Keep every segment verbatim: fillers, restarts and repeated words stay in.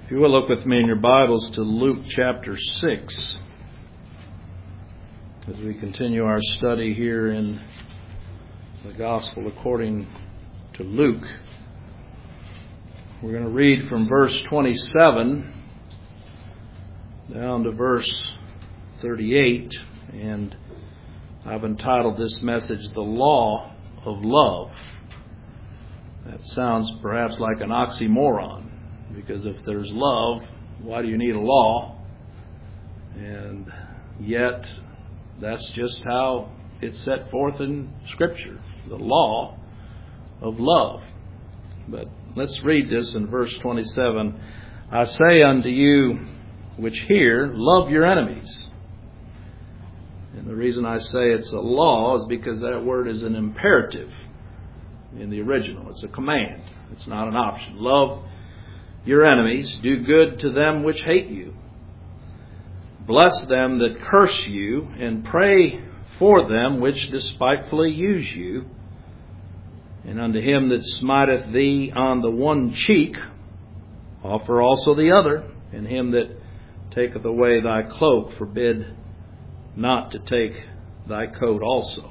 If you will look with me in your Bibles to Luke chapter six, as we continue our study here in the Gospel according to Luke. We're going to read from verse twenty-seven down to verse thirty-eight, and I've entitled this message, The Law of Love. That sounds perhaps like an oxymoron, because if there's love, why do you need a law? And yet, that's just how it's set forth in Scripture, the law of love. But let's read this in verse twenty-seven. I say unto you which hear, love your enemies. And the reason I say it's a law is because that word is an imperative in the original. It's a command. It's not an option. Love your enemies, do good to them which hate you. Bless them that curse you, and pray for them which despitefully use you. And unto him that smiteth thee on the one cheek, offer also the other. And him that taketh away thy cloak, forbid not to take thy coat also.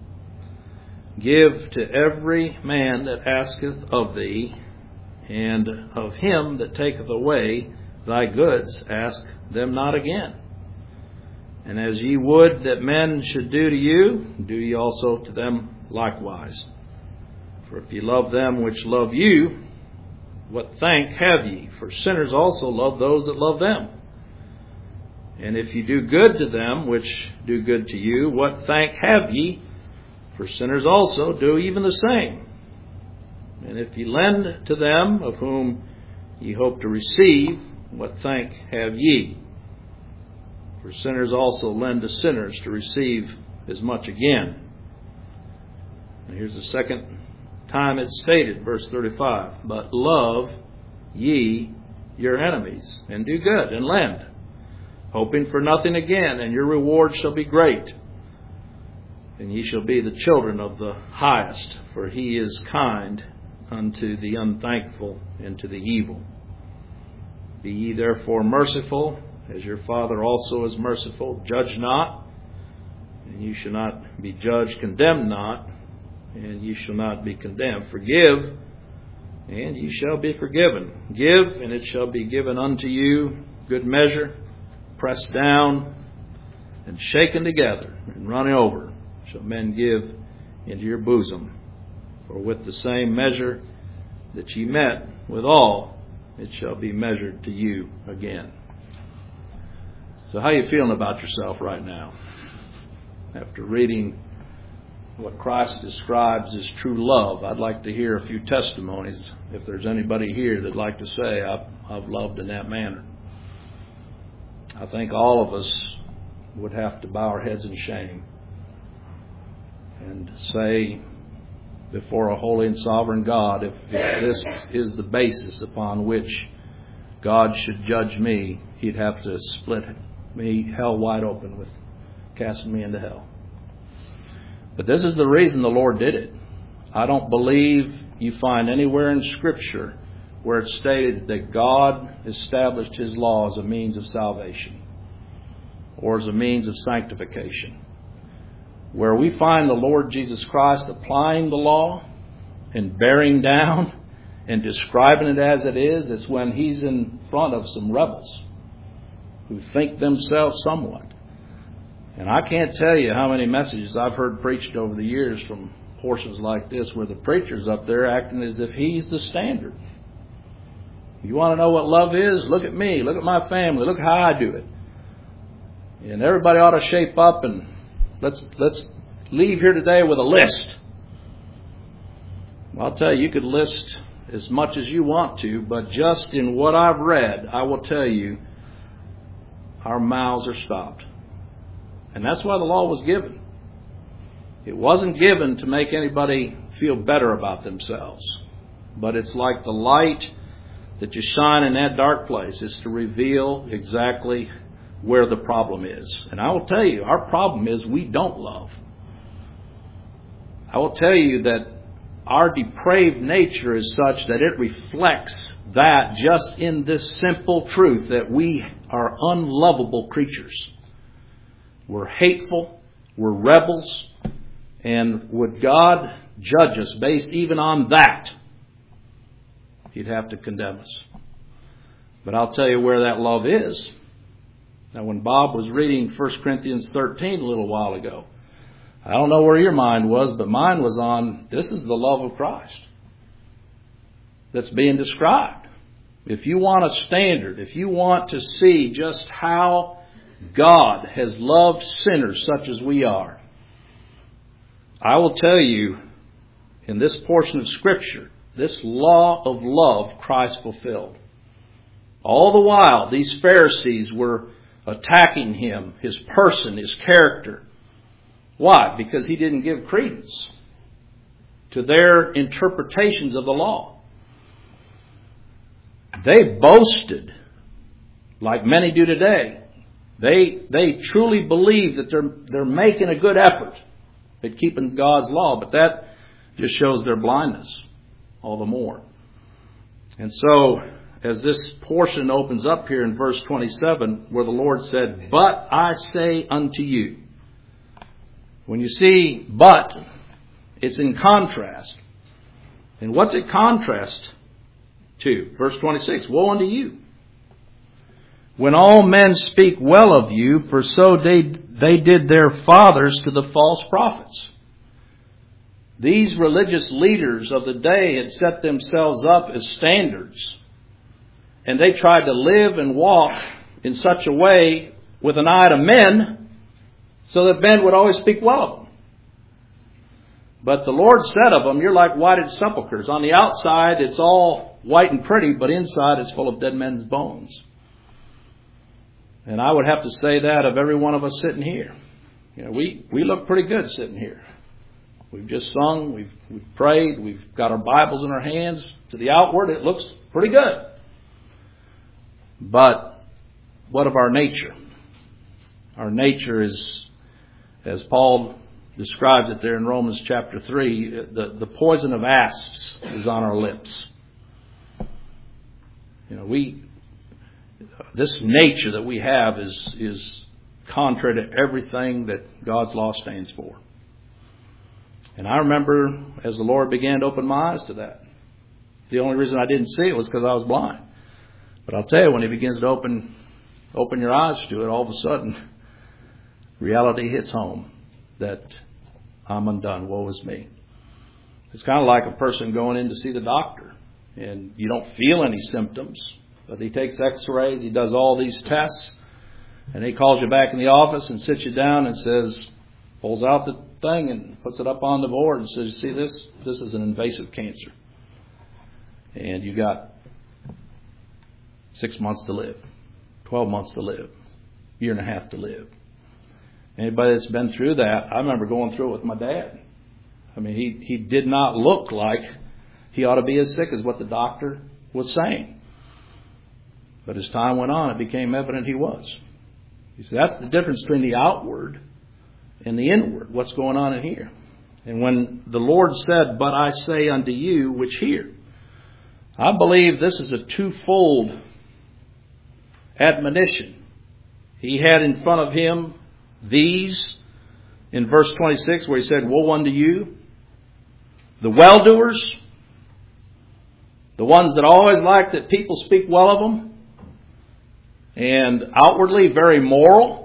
Give to every man that asketh of thee, and of him that taketh away thy goods, ask them not again. And as ye would that men should do to you, do ye also to them likewise. For if ye love them which love you, what thank have ye? For sinners also love those that love them. And if ye do good to them which do good to you, what thank have ye? For sinners also do even the same. And if ye lend to them of whom ye hope to receive, what thank have ye? For sinners also lend to sinners to receive as much again. And here's the second time it's stated, verse thirty-five. But love ye your enemies, and do good, and lend, hoping for nothing again, and your reward shall be great. And ye shall be the children of the highest, for he is kind unto the unthankful and to the evil. Be ye therefore merciful, as your Father also is merciful. Judge not, and you shall not be judged. Condemn not, and you shall not be condemned. Forgive, and ye shall be forgiven. Give, and it shall be given unto you. Good measure, pressed down, and shaken together, and running over, shall men give into your bosom. For with the same measure that ye met withal, it shall be measured to you again. So how are you feeling about yourself right now? After reading what Christ describes as true love, I'd like to hear a few testimonies. If there's anybody here that'd like to say, I've, I've loved in that manner. I think all of us would have to bow our heads in shame and say before a holy and sovereign God, if, if this is the basis upon which God should judge me, he'd have to split me hell wide open with casting me into hell. But this is the reason the Lord did it. I don't believe you find anywhere in Scripture where it's stated that God established His law as a means of salvation or as a means of sanctification. Where we find the Lord Jesus Christ applying the law and bearing down and describing it as it is, it's when He's in front of some rebels who think themselves somewhat. And I can't tell you how many messages I've heard preached over the years from portions like this where the preacher's up there acting as if he's the standard. You want to know what love is? Look at me. Look at my family. Look how I do it. And everybody ought to shape up and Let's let's leave here today with a list. Well, I'll tell you, you could list as much as you want to, but just in what I've read, I will tell you, our mouths are stopped. And that's why the law was given. It wasn't given to make anybody feel better about themselves. But it's like the light that you shine in that dark place. It's to reveal exactly where the problem is. And I will tell you, our problem is we don't love. I will tell you that our depraved nature is such that it reflects that just in this simple truth that we are unlovable creatures. We're hateful, we're rebels, and would God judge us based even on that, He'd have to condemn us. But I'll tell you where that love is. Now, when Bob was reading First Corinthians thirteen a little while ago, I don't know where your mind was, but mine was on, this is the love of Christ that's being described. If you want a standard, if you want to see just how God has loved sinners such as we are, I will tell you, in this portion of Scripture, this law of love Christ fulfilled. All the while, these Pharisees were attacking Him, His person, His character. Why? Because He didn't give credence to their interpretations of the law. They boasted, like many do today. They they truly believe that they're they're making a good effort at keeping God's law, but that just shows their blindness all the more. And so, as this portion opens up here in verse twenty-seven, where the Lord said, "But I say unto you." When you see "but," it's in contrast. And what's it contrast to? Verse twenty-six, "Woe unto you, when all men speak well of you, for so they, they did their fathers to the false prophets." These religious leaders of the day had set themselves up as standards. And they tried to live and walk in such a way with an eye to men, so that men would always speak well of them. But the Lord said of them, "You're like whited sepulchres. On the outside, it's all white and pretty, but inside it's full of dead men's bones." And I would have to say that of every one of us sitting here. You know, we, we look pretty good sitting here. We've just sung, we've, we've prayed, we've got our Bibles in our hands. To the outward, it looks pretty good. But what of our nature? Our nature is, as Paul described it there in Romans chapter three, the, the poison of asps is on our lips. You know, we, this nature that we have is, is contrary to everything that God's law stands for. And I remember as the Lord began to open my eyes to that. The only reason I didn't see it was because I was blind. But I'll tell you, when He begins to open open your eyes to it, all of a sudden, reality hits home that I'm undone. Woe is me. It's kind of like a person going in to see the doctor, and you don't feel any symptoms, but he takes x-rays, he does all these tests, and he calls you back in the office and sits you down and says, pulls out the thing and puts it up on the board and says, "You see this? This is an invasive cancer. And you got six months to live, twelve months to live, year and a half to live." Anybody that's been through that, I remember going through it with my dad. I mean, he, he did not look like he ought to be as sick as what the doctor was saying. But as time went on, it became evident he was. You see, that's the difference between the outward and the inward, what's going on in here. And when the Lord said, "But I say unto you," which here, I believe this is a twofold admonition. He had in front of Him these, in verse twenty-six, where He said, "Woe unto you, the well-doers," the ones that always like that people speak well of them, and outwardly very moral.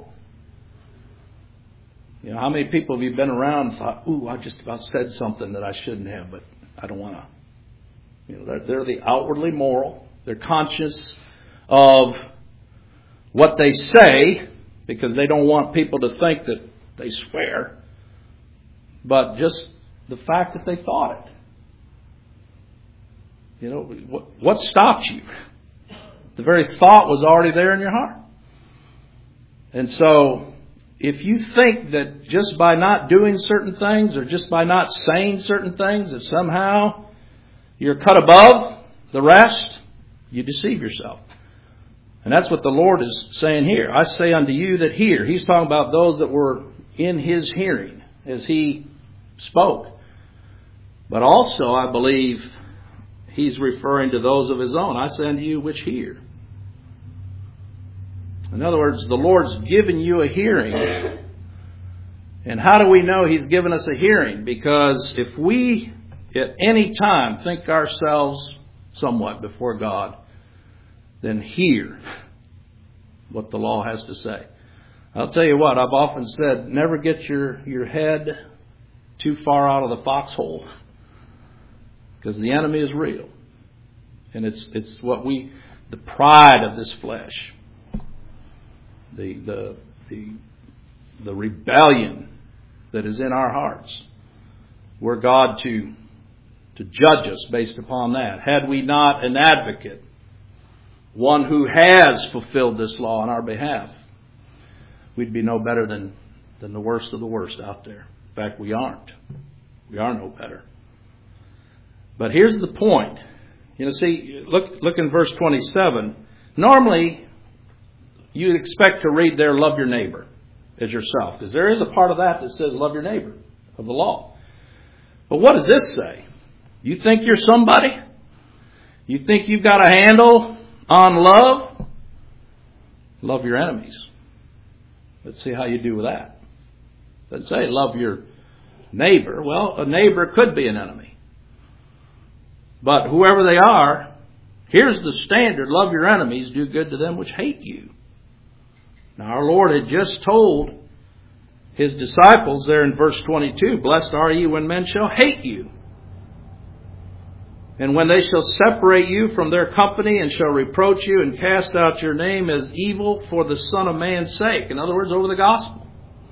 You know, how many people have you been around and thought, "Ooh, I just about said something that I shouldn't have, but I don't want to." You know, they're, they're the outwardly moral. They're conscious of what they say because they don't want people to think that they swear. But just the fact that they thought it. You know, what, what stopped you? The very thought was already there in your heart. And so, if you think that just by not doing certain things or just by not saying certain things that somehow you're cut above the rest, you deceive yourself. And that's what the Lord is saying here. "I say unto you that hear." He's talking about those that were in His hearing as He spoke. But also, I believe he's referring to those of his own. I send you which hear. In other words, the Lord's given you a hearing. And how do we know he's given us a hearing? Because if we at any time think ourselves somewhat before God, then hear what the law has to say. I'll tell you what, I've often said, never get your, your head too far out of the foxhole. Because the enemy is real. And it's it's what we, the pride of this flesh. The the the the rebellion that is in our hearts. We're God to to judge us based upon that. Had we not an advocate, one who has fulfilled this law on our behalf, we'd be no better than, than the worst of the worst out there. In fact, we aren't. We are no better. But here's the point. You know, see, look look in verse twenty-seven. Normally, you'd expect to read there, love your neighbor as yourself. Because there is a part of that that says love your neighbor of the law. But what does this say? You think you're somebody? You think you've got a handle on love? Love your enemies. Let's see how you do with that. Let's say love your neighbor. Well, a neighbor could be an enemy. But whoever they are, here's the standard. Love your enemies, do good to them which hate you. Now our Lord had just told his disciples there in verse twenty-two, blessed are ye when men shall hate you. And when they shall separate you from their company and shall reproach you and cast out your name as evil for the Son of Man's sake. In other words, over the gospel.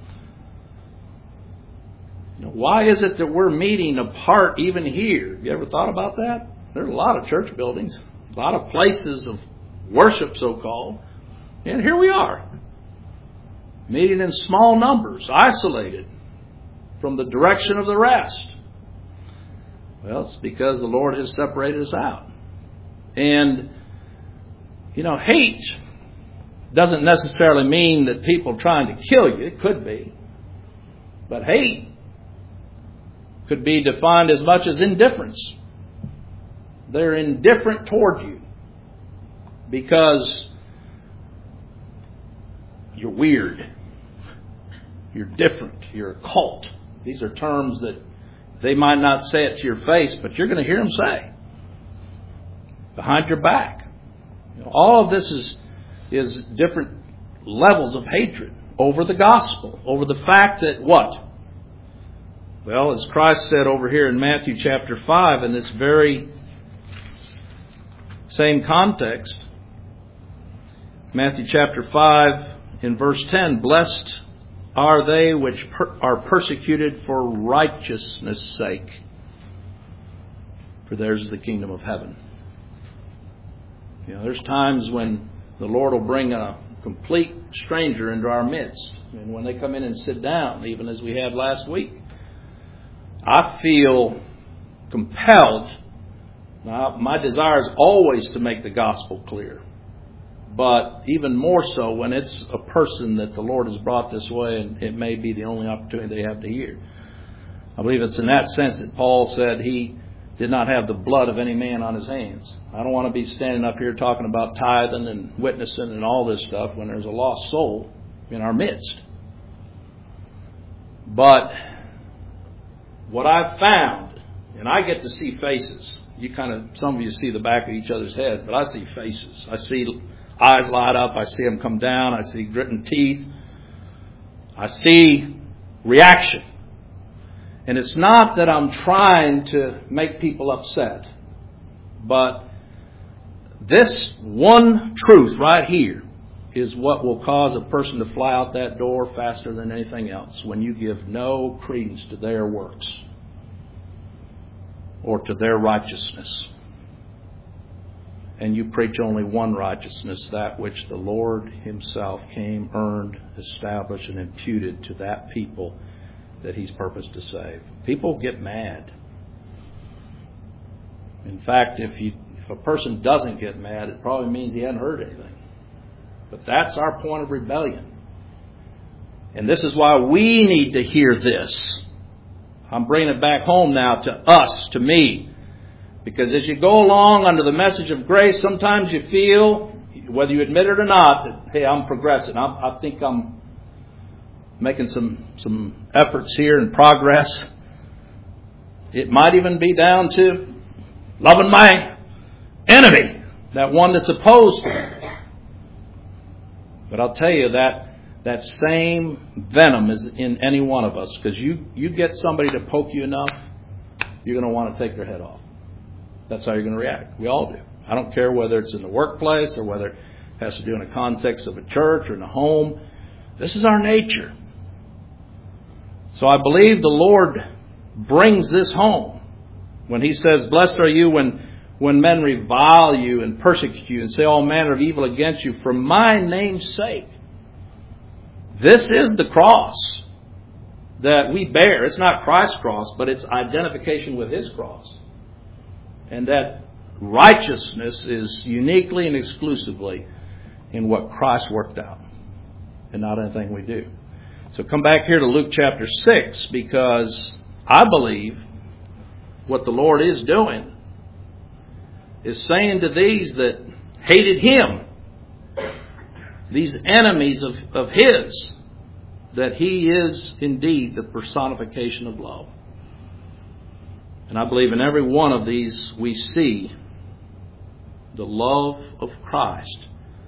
You know, why is it that we're meeting apart even here? Have you ever thought about that? There's a lot of church buildings, a lot of places of worship, so-called. And here we are, meeting in small numbers, isolated from the direction of the rest. Well, it's because the Lord has separated us out. And, you know, hate doesn't necessarily mean that people trying to kill you. It could be. But hate could be defined as much as indifference. They're indifferent toward you because you're weird. You're different. You're a cult. These are terms that they might not say it to your face, but you're going to hear them say behind your back. You know, all of this is is different levels of hatred over the gospel, over the fact that what? Well, as Christ said over here in Matthew chapter five, in this very same context, Matthew chapter five in verse ten, blessed are they which per- are persecuted for righteousness' sake, for theirs is the kingdom of heaven. You know, there's times when the Lord will bring a complete stranger into our midst. And when they come in and sit down, even as we had last week, I feel compelled. Now, my desire is always to make the gospel clear. But even more so when it's a person that the Lord has brought this way and it may be the only opportunity they have to hear. I believe it's in that sense that Paul said he did not have the blood of any man on his hands. I don't want to be standing up here talking about tithing and witnessing and all this stuff when there's a lost soul in our midst. But what I've found, and I get to see faces. You kind of, some of you see the back of each other's head, but I see faces. I see eyes light up. I see them come down. I see gritting teeth. I see reaction. And it's not that I'm trying to make people upset. But this one truth right here is what will cause a person to fly out that door faster than anything else. When you give no credence to their works or to their righteousness. And you preach only one righteousness, that which the Lord himself came, earned, established, and imputed to that people that he's purposed to save. People get mad. In fact, if you, if a person doesn't get mad, it probably means he hadn't heard anything. But that's our point of rebellion. And this is why we need to hear this. I'm bringing it back home now to us, to me. Because as you go along under the message of grace, sometimes you feel, whether you admit it or not, that, hey, I'm progressing. I, I think I'm making some, some efforts here and progress. It might even be down to loving my enemy, that one that's opposed to me. But I'll tell you that that same venom is in any one of us. Because you, you get somebody to poke you enough, you're going to want to take their head off. That's how you're going to react. We all do. I don't care whether it's in the workplace or whether it has to do in the context of a church or in a home. This is our nature. So I believe the Lord brings this home when He says, blessed are you when, when men revile you and persecute you and say all manner of evil against you for my name's sake. This is the cross that we bear. It's not Christ's cross, but it's identification with His cross. And that righteousness is uniquely and exclusively in what Christ worked out and not anything we do. So come back here to Luke chapter six, because I believe what the Lord is doing is saying to these that hated Him, these enemies of, of His, that He is indeed the personification of love. And I believe in every one of these we see the love of Christ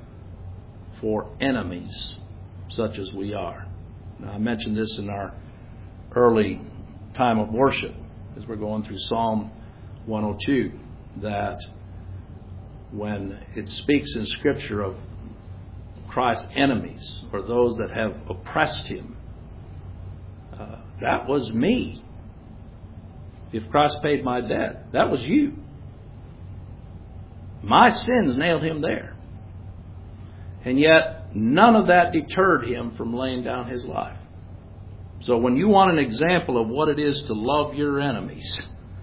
for enemies such as we are. Now, I mentioned this in our early time of worship as we're going through Psalm one oh two, that when it speaks in Scripture of Christ's enemies or those that have oppressed Him, uh, that was me. If Christ paid my debt, that was you. My sins nailed Him there. And yet, none of that deterred Him from laying down His life. So when you want an example of what it is to love your enemies,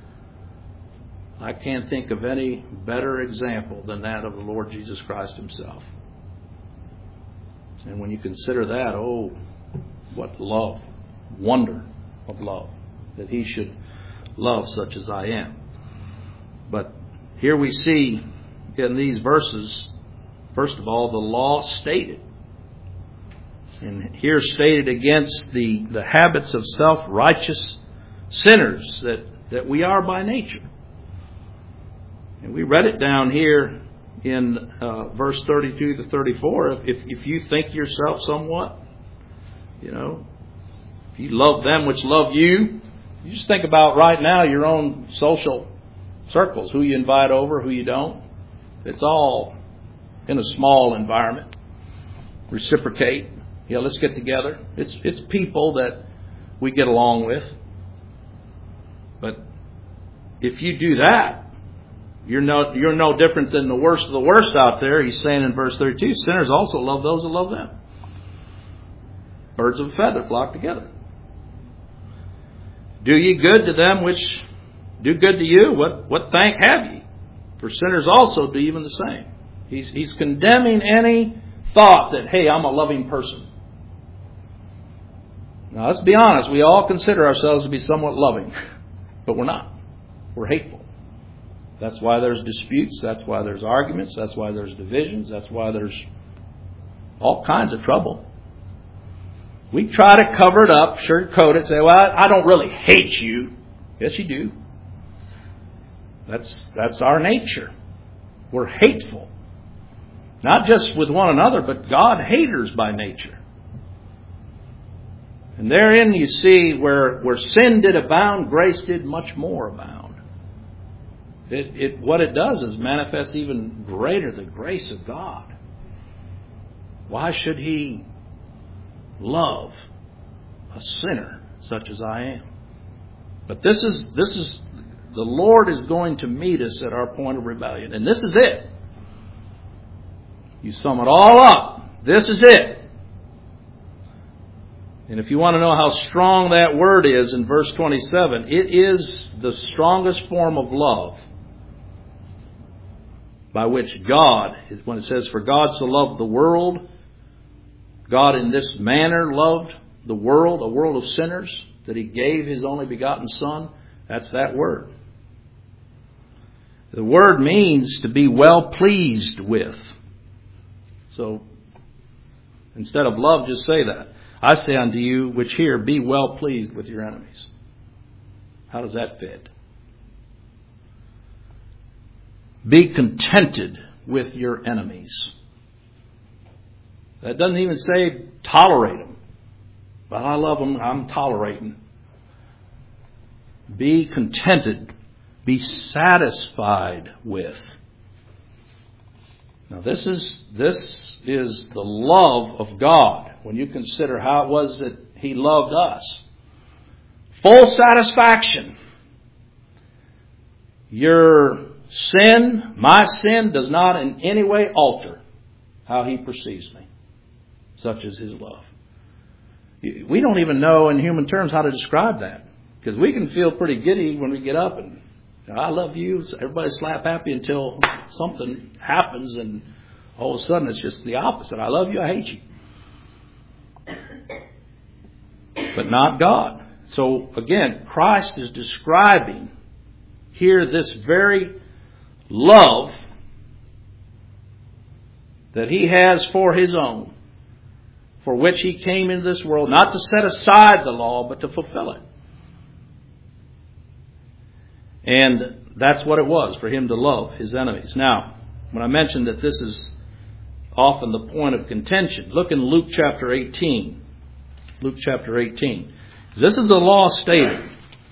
I can't think of any better example than that of the Lord Jesus Christ Himself. And when you consider that, oh, what love, wonder of love, that He should love such as I am. But here we see in these verses, first of all, the law stated. And here stated against the, the habits of self-righteous sinners that, that we are by nature. And we read it down here in uh, verse thirty-two to thirty-four. If, if you think yourself somewhat, you know, if you love them which love you, you just think about right now your own social circles, who you invite over, who you don't. It's all in a small environment. Reciprocate. Yeah, let's get together. It's it's people that we get along with. But if you do that, you're no you're no different than the worst of the worst out there. He's saying in verse thirty-two, sinners also love those that love them. Birds of a feather flock together. Do ye good to them which do good to you? What what thank have ye? For sinners also do even the same. He's he's condemning any thought that, hey, I'm a loving person. Now, let's be honest. We all consider ourselves to be somewhat loving. But we're not. We're hateful. That's why there's disputes. That's why there's arguments. That's why there's divisions. That's why there's all kinds of trouble. We try to cover it up, sugarcoat it, say, well, I don't really hate you. Yes, you do. That's, that's our nature. We're hateful. Not just with one another, but God haters by nature. And therein you see where, where sin did abound, grace did much more abound. It, it, what it does is manifest even greater the grace of God. Why should He love a sinner such as I am? But this is this is the Lord is going to meet us at our point of rebellion. And this is it. You sum it all up. This is it. And if you want to know how strong that word is in verse twenty-seven, it is the strongest form of love by which God, when it says, for God so loved the world, God in this manner loved the world, a world of sinners, that He gave His only begotten Son? That's that word. The word means to be well pleased with. So, instead of love, just say that. I say unto you, which hear, be well pleased with your enemies. How does that fit? Be contented with your enemies. That doesn't even say tolerate them. Well, I love them, I'm tolerating. Be contented. Be satisfied with. Now this is this is the love of God. When you consider how it was that He loved us. Full satisfaction. Your sin, my sin, does not in any way alter how He perceives me. Such is His love. We don't even know in human terms how to describe that. Because we can feel pretty giddy when we get up and I love you. Everybody's slap happy until something happens and all of a sudden it's just the opposite. I love you, I hate you. But not God. So again, Christ is describing here this very love that He has for His own, for which He came into this world, not to set aside the law, but to fulfill it. And that's what it was, for Him to love His enemies. Now, when I mentioned that this is often the point of contention, look in Luke chapter eighteen. Luke chapter eighteen. This is the law stated.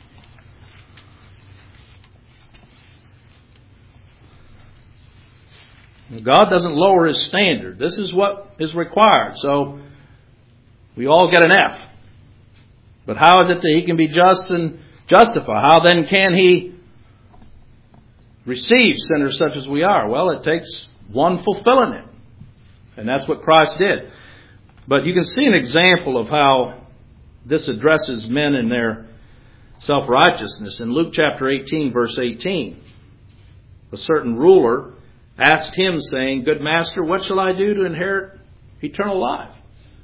God doesn't lower His standard. This is what is required. So, we all get an F. But how is it that He can be just and justify? How then can He receive sinners such as we are? Well, it takes one fulfilling it. And that's what Christ did. But you can see an example of how this addresses men in their self-righteousness. In Luke chapter eighteen, verse eighteen, a certain ruler asked Him, saying, Good Master, what shall I do to inherit eternal life?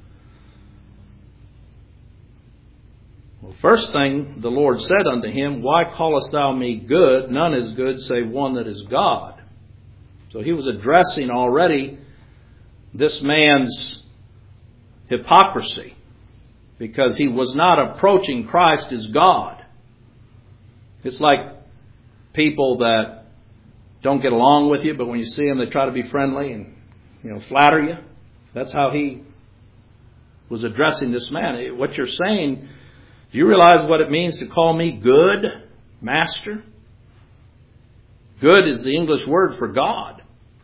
Well, first thing the Lord said unto him, Why callest thou me good? None is good save one that is God. So He was addressing already this man's hypocrisy, because he was not approaching Christ as God. It's like people that don't get along with you, but when you see them, they try to be friendly and, you know, flatter you. That's how He was addressing this man. What you're saying, do you realize what it means to call me good, Master? Good is the English word for God.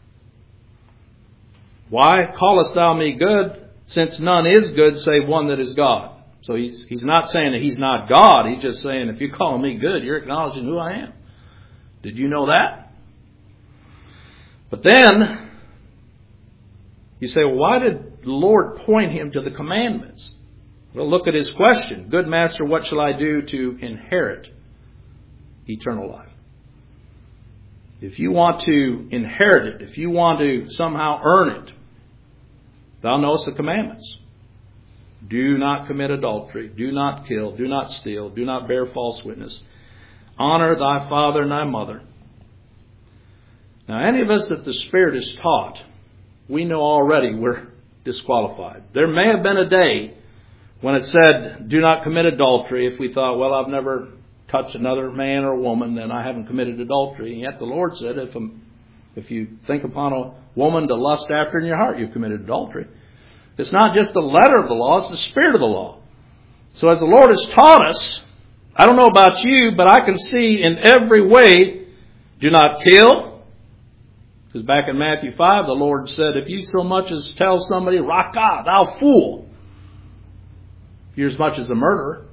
Why callest thou me good, since none is good save one that is God? So he's, he's not saying that He's not God. He's just saying, if you call me good, you're acknowledging who I am. Did you know that? But then, you say, well, why did the Lord point him to the commandments? Well, look at his question. Good Master, what shall I do to inherit eternal life? If you want to inherit it, if you want to somehow earn it, thou knowest the commandments. Do not commit adultery. Do not kill. Do not steal. Do not bear false witness. Honor thy father and thy mother. Now, any of us that the Spirit is taught, we know already we're disqualified. There may have been a day when it said, do not commit adultery, if we thought, well, I've never touched another man or woman, then I haven't committed adultery. And yet the Lord said, if, a, if you think upon a woman to lust after in your heart, you've committed adultery. It's not just the letter of the law, it's the spirit of the law. So as the Lord has taught us, I don't know about you, but I can see in every way, do not kill. Because back in Matthew five, the Lord said, if you so much as tell somebody, Raka, thou fool, you're as much as a murderer.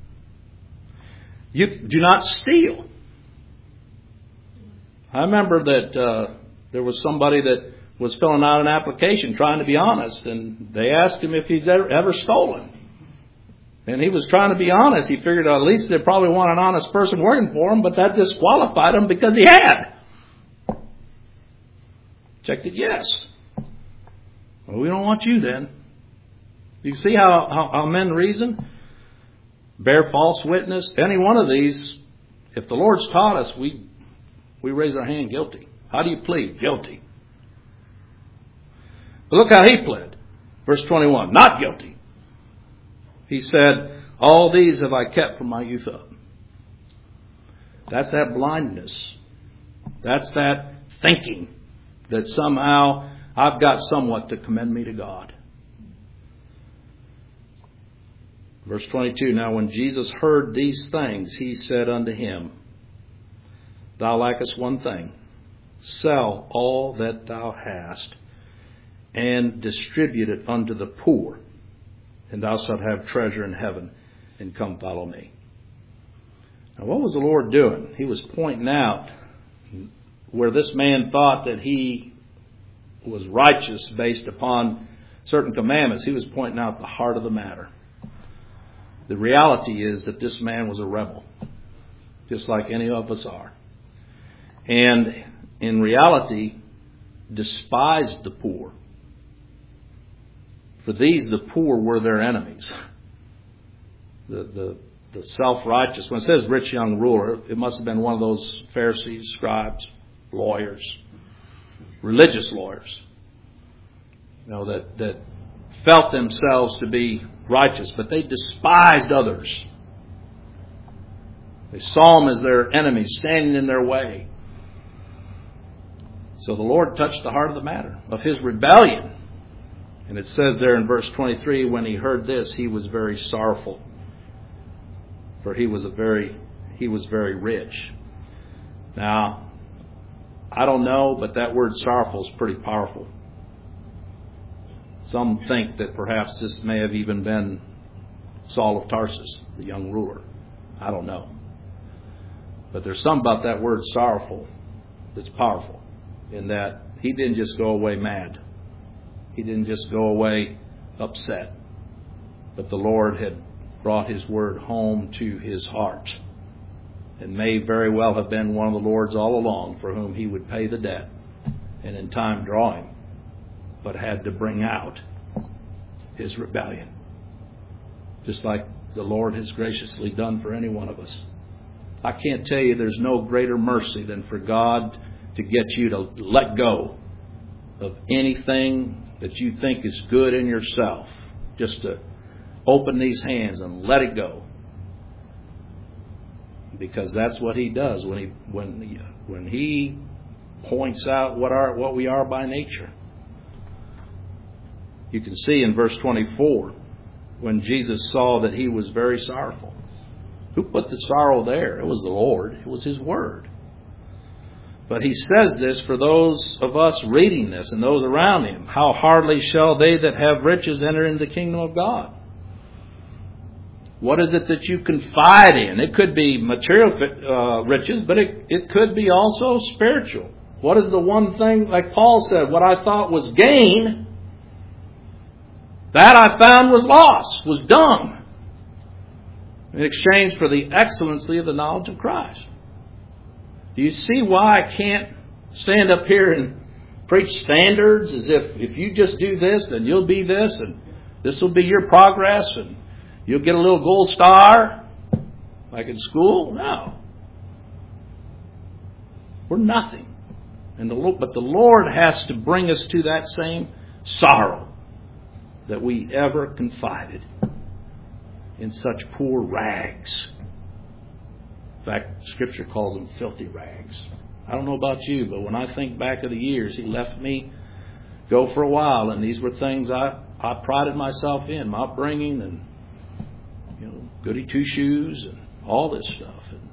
You do not steal. I remember that uh, there was somebody that was filling out an application trying to be honest, and they asked him if he's ever, ever stolen. And he was trying to be honest. He figured at least they probably want an honest person working for him, but that disqualified him because he had. Checked it, yes. Well, we don't want you then. You see how, how, how men reason? bear false witness. Any one of these, if the Lord's taught us, we we raise our hand guilty. How do you plead? Guilty. But look how he pled. Verse twenty-one, not guilty. He said, all these have I kept from my youth up. That's that blindness. That's that thinking that somehow I've got somewhat to commend me to God. Verse twenty-two, now when Jesus heard these things, he said unto him, thou lackest one thing. Sell all that thou hast, and distribute it unto the poor, and thou shalt have treasure in heaven, and come follow me. Now what was the Lord doing? He was pointing out where this man thought that he was righteous based upon certain commandments. He was pointing out the heart of the matter. The reality is that this man was a rebel, just like any of us are. And in reality, despised the poor. For these, the poor were their enemies. The, the, the self-righteous, when it says rich young ruler, it must have been one of those Pharisees, scribes, lawyers, religious lawyers, you know, that, that felt themselves to be righteous, but they despised others. They saw them as their enemies, standing in their way. So the Lord touched the heart of the matter, of his rebellion. And it says there in verse twenty-three, when he heard this, he was very sorrowful. For he was a very, he was very rich. Now, I don't know, but that word sorrowful is pretty powerful. Some think that perhaps this may have even been Saul of Tarsus, the young ruler. I don't know. But there's something about that word sorrowful that's powerful, in that he didn't just go away mad. He didn't just go away upset. But the Lord had brought his word home to his heart, and may very well have been one of the Lord's all along, for whom he would pay the debt and in time draw him, but had to bring out his rebellion, just like the Lord has graciously done for any one of us. I can't tell you there's no greater mercy than for God to get you to let go of anything that you think is good in yourself, just to open these hands and let it go. Because that's what he does when he when he, when he points out what our what we are by nature. You can see in verse twenty-four, when Jesus saw that he was very sorrowful. Who put the sorrow there? It was the Lord. It was his word. But he says this for those of us reading this and those around him. How hardly shall they that have riches enter into the kingdom of God? What is it that you confide in? It could be material uh, riches, but it, it could be also spiritual. What is the one thing, like Paul said, what I thought was gain, that I found was loss, was dung, in exchange for the excellency of the knowledge of Christ. Do you see why I can't stand up here and preach standards as if if you just do this, then you'll be this, and this will be your progress, and you'll get a little gold star like in school? No. We're nothing. And the, but the Lord has to bring us to that same sorrow that we ever confided in such poor rags. In fact, Scripture calls them filthy rags. I don't know about you, but when I think back of the years he left me go for a while, and these were things I, I prided myself in, my upbringing, and you know, goody two shoes and all this stuff. And,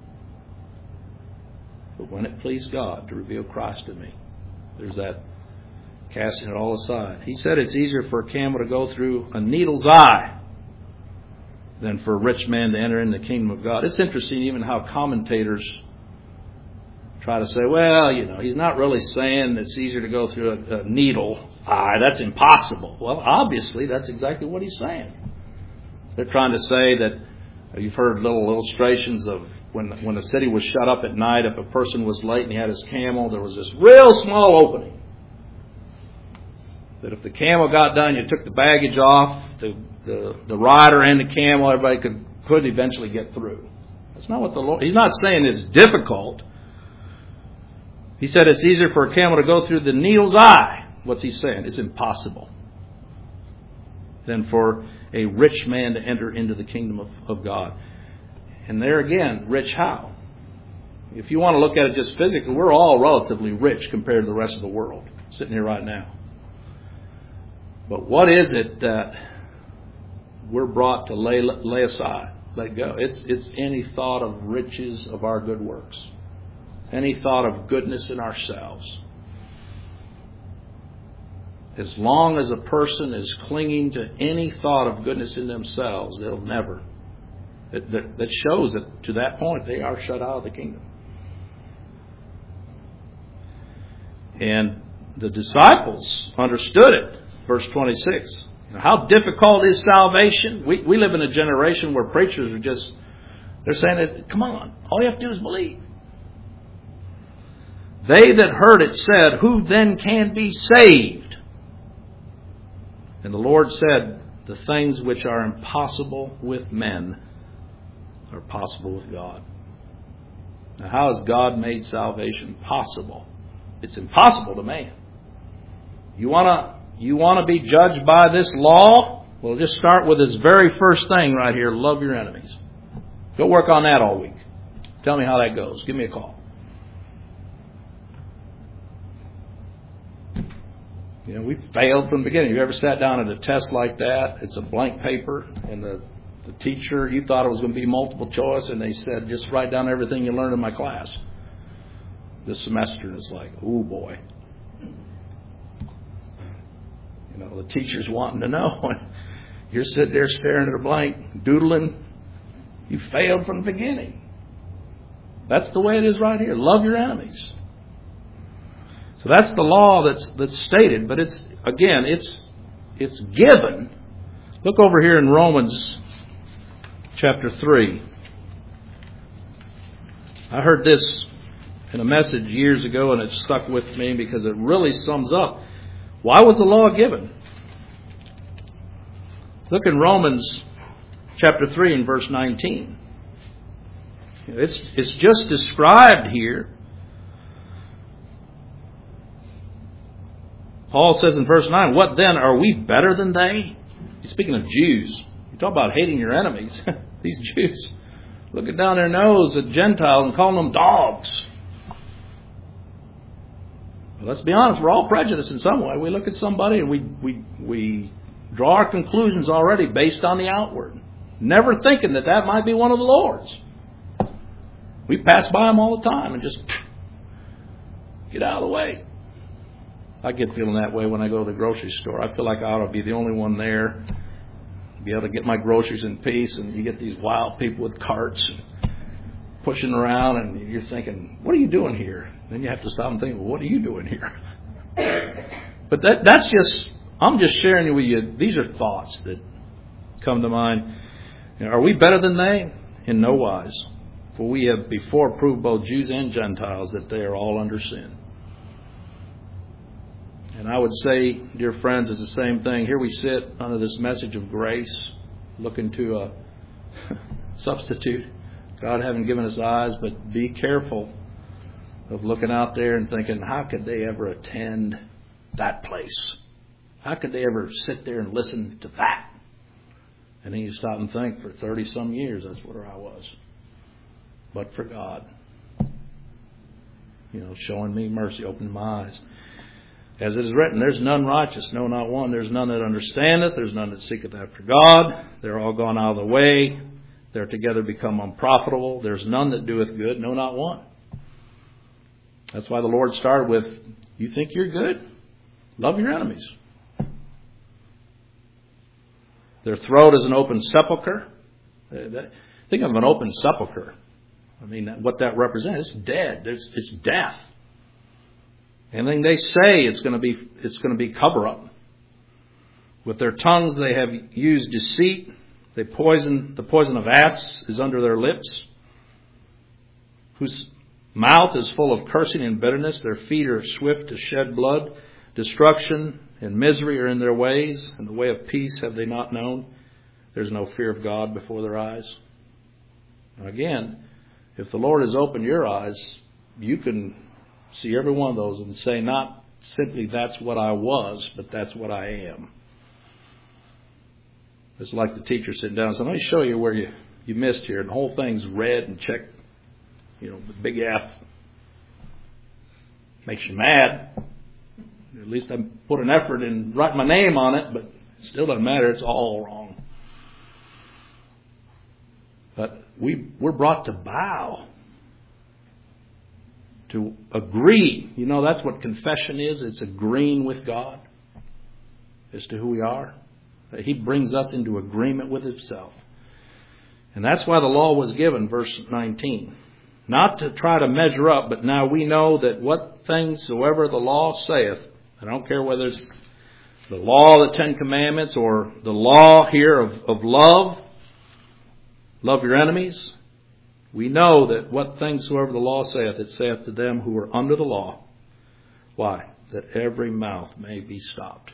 but when it pleased God to reveal Christ to me, there's that casting it all aside. He said it's easier for a camel to go through a needle's eye than for a rich man to enter in the kingdom of God. It's interesting even how commentators try to say, well, you know, he's not really saying it's easier to go through a, a needle eye. That's impossible. Well, obviously, that's exactly what he's saying. They're trying to say that you've heard little illustrations of when when the city was shut up at night, if a person was late and he had his camel, there was this real small opening. That if the camel got done, you took the baggage off, the, the, the rider and the camel, everybody could could eventually get through. That's not what the Lord... He's not saying it's difficult. He said it's easier for a camel to go through the needle's eye. What's he saying? It's impossible than for a rich man to enter into the kingdom of, of God. And there again, rich how? If you want to look at it just physically, we're all relatively rich compared to the rest of the world sitting here right now. But what is it that we're brought to lay, lay aside, let go? It's, it's any thought of riches of our good works. Any thought of goodness in ourselves. As long as a person is clinging to any thought of goodness in themselves, they'll never. That, that, that shows that to that point they are shut out of the kingdom. And the disciples understood it. Verse twenty-six. How difficult is salvation? We, we live in a generation where preachers are just, they're saying, that, come on, all you have to do is believe. They that heard it said, who then can be saved? And the Lord said, the things which are impossible with men are possible with God. Now, how has God made salvation possible? It's impossible to man. You want to you want to be judged by this law? Well, just start with this very first thing right here. Love your enemies. Go work on that all week. Tell me how that goes. Give me a call. You know, we failed from the beginning. You ever sat down at a test like that? It's a blank paper, and the, the teacher, you thought it was going to be multiple choice, and they said, just write down everything you learned in my class this semester. It's like, oh boy. You know, the teacher's wanting to know. You're sitting there staring at a blank, doodling. You failed from the beginning. That's the way it is right here. Love your enemies. So that's the law that's that's stated, but it's again, it's it's given. Look over here in Romans chapter three. I heard this in a message years ago, and it stuck with me because it really sums up why was the law given. Look in Romans chapter three and verse nineteen. It's it's just described here. Paul says in verse nine, what then, are we better than they? He's speaking of Jews. You talk about hating your enemies. These Jews looking down their nose at Gentiles and calling them dogs. Well, let's be honest, we're all prejudiced in some way. We look at somebody and we, we, we draw our conclusions already based on the outward, never thinking that that might be one of the Lord's. We pass by them all the time and just get out of the way. I get feeling that way when I go to the grocery store. I feel like I ought to be the only one there, be able to get my groceries in peace, and you get these wild people with carts and pushing around, and you're thinking, what are you doing here? Then you have to stop and think, well, what are you doing here? But that that's just, I'm just sharing with you, these are thoughts that come to mind. You know, are we better than they? In no wise. For we have before proved both Jews and Gentiles that they are all under sin. And I would say, dear friends, it's the same thing. Here we sit under this message of grace, looking to a substitute. God having given us eyes, but be careful of looking out there and thinking, how could they ever attend that place? How could they ever sit there and listen to that? And then you stop and think, for thirty some years, that's where I was. But for God, you know, showing me mercy, opening my eyes. As it is written, there's none righteous, no, not one. There's none that understandeth. There's none that seeketh after God. They're all gone out of the way. They're together become unprofitable. There's none that doeth good, no, not one. That's why the Lord started with, you think you're good? Love your enemies. Their throat is an open sepulcher. Think of an open sepulcher. I mean, what that represents, it's dead. It's, it's death. Anything they say, it's going to be it's going to be cover up. With their tongues, they have used deceit. They poison the poison of asps is under their lips. Whose mouth is full of cursing and bitterness. Their feet are swift to shed blood. Destruction and misery are in their ways, and the way of peace have they not known. There's no fear of God before their eyes. Again, if the Lord has opened your eyes, you can see every one of those and say, not simply that's what I was, but that's what I am. It's like the teacher sitting down and saying, let me show you where you, you missed here. And the whole thing's red and checked, you know, the big F. Makes you mad. At least I put an effort in writing my name on it, but it still doesn't matter. It's all wrong. But we, we're brought to bow. To agree. You know, that's what confession is. It's agreeing with God as to who we are. He brings us into agreement with Himself. And that's why the law was given, verse nineteen. Not to try to measure up, but now we know that what things soever the law saith, I don't care whether it's the law of the Ten Commandments or the law here of, of love, love your enemies. We know that what things soever the law saith, it saith to them who are under the law. Why? That every mouth may be stopped.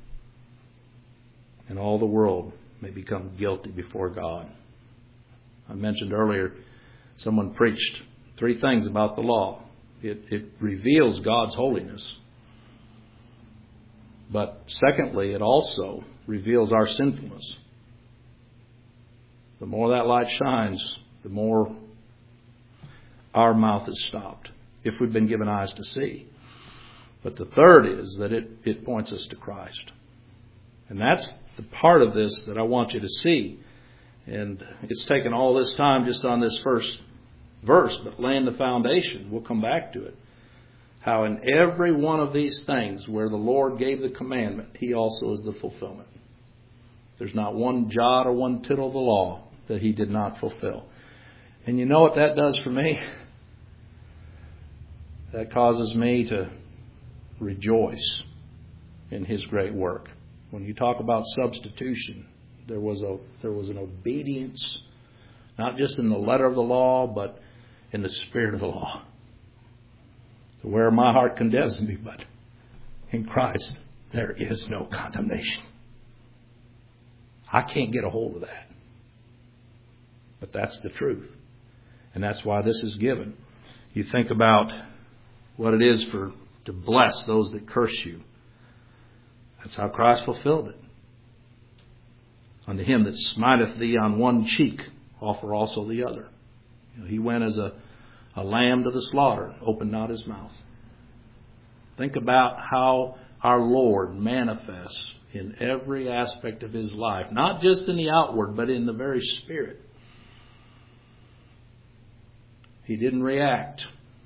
And all the world may become guilty before God. I mentioned earlier, someone preached three things about the law. It, it reveals God's holiness. But secondly, it also reveals our sinfulness. The more that light shines, the more our mouth is stopped, if we've been given eyes to see. But the third is that it, it points us to Christ. And that's the part of this that I want you to see. And it's taken all this time just on this first verse, but laying the foundation. We'll come back to it. How in every one of these things where the Lord gave the commandment, He also is the fulfillment. There's not one jot or one tittle of the law that He did not fulfill. And you know what that does for me? That causes me to rejoice in His great work. When you talk about substitution, there was a there was an obedience, not just in the letter of the law, but in the spirit of the law. So where my heart condemns me, but in Christ there is no condemnation. I can't get a hold of that. But that's the truth. And that's why this is given. You think about what it is for to bless those that curse you. That's how Christ fulfilled it. Unto him that smiteth thee on one cheek, offer also the other. You know, he went as a, a lamb to the slaughter, opened not his mouth. Think about how our Lord manifests in every aspect of his life, not just in the outward, but in the very spirit. He didn't react.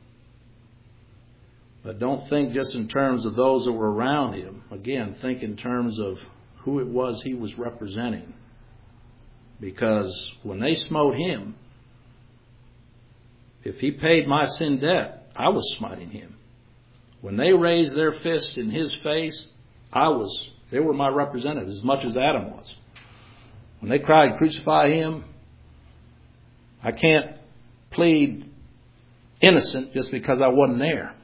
But don't think just in terms of those that were around him. Again, think in terms of who it was he was representing. Because when they smote him, if he paid my sin debt, I was smiting him. When they raised their fist in his face, I was, they were my representatives as much as Adam was. When they cried, crucify him, I can't plead innocent just because I wasn't there.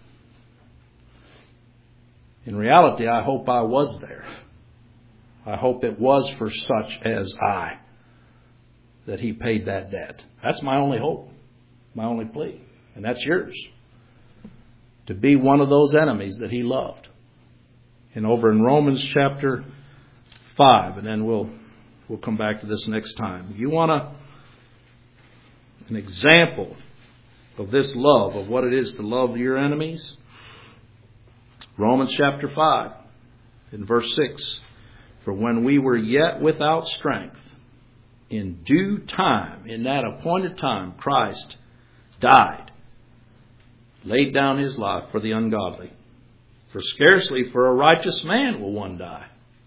In reality, I hope I was there. I hope it was for such as I that he paid that debt. That's my only hope, my only plea. And that's yours. To be one of those enemies that he loved. And over in Romans chapter five, and then we'll we'll come back to this next time. If you want a, an example of this love, of what it is to love your enemies, Romans chapter five, in verse six. For when we were yet without strength, in due time, in that appointed time, Christ died, laid down his life for the ungodly. For scarcely for a righteous man will one die.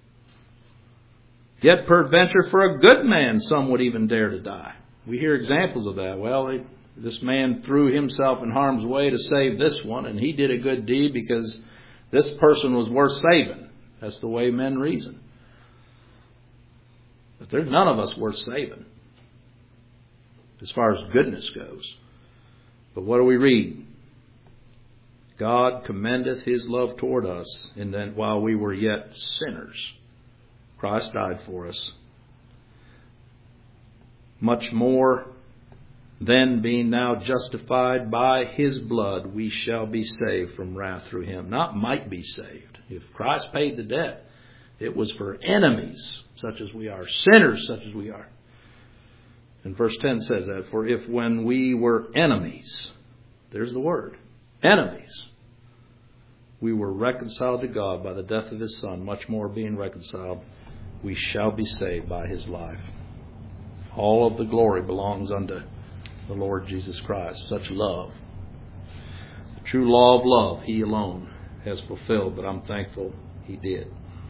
Yet peradventure for a good man some would even dare to die. We hear examples of that. Well, they, this man threw himself in harm's way to save this one, and he did a good deed because this person was worth saving. That's the way men reason. But there's none of us worth saving as far as goodness goes. But what do we read? God commendeth his love toward us, and that while we were yet sinners, Christ died for us. Much more Then, being now justified by His blood, we shall be saved from wrath through Him. Not might be saved. If Christ paid the debt, it was for enemies such as we are, sinners such as we are. And verse ten says that, for if when we were enemies, there's the word, enemies, we were reconciled to God by the death of His Son, much more being reconciled, we shall be saved by His life. All of the glory belongs unto the Lord Jesus Christ. Such love. The true law of love, He alone has fulfilled, but I'm thankful He did.